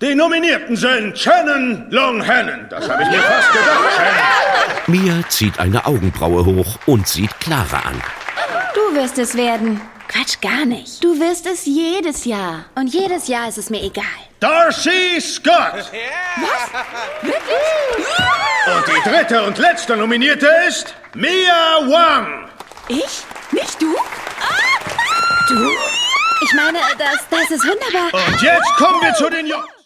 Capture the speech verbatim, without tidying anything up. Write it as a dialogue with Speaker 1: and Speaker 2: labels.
Speaker 1: Die Nominierten sind Shannon Longhannon. Das habe ich mir fast gedacht, Shannon.
Speaker 2: Mia zieht eine Augenbraue hoch und sieht Clara an.
Speaker 3: Du wirst es werden.
Speaker 4: Quatsch, gar nicht.
Speaker 3: Du wirst es jedes Jahr.
Speaker 4: Und jedes Jahr ist es mir egal.
Speaker 1: Darcy Scott.
Speaker 3: Was? Wirklich?
Speaker 1: Und die dritte und letzte Nominierte ist Mia Wang.
Speaker 3: Ich? Nicht du?
Speaker 4: Du? Ich meine, das, das ist wunderbar.
Speaker 1: Und jetzt kommen wir zu den Jungs.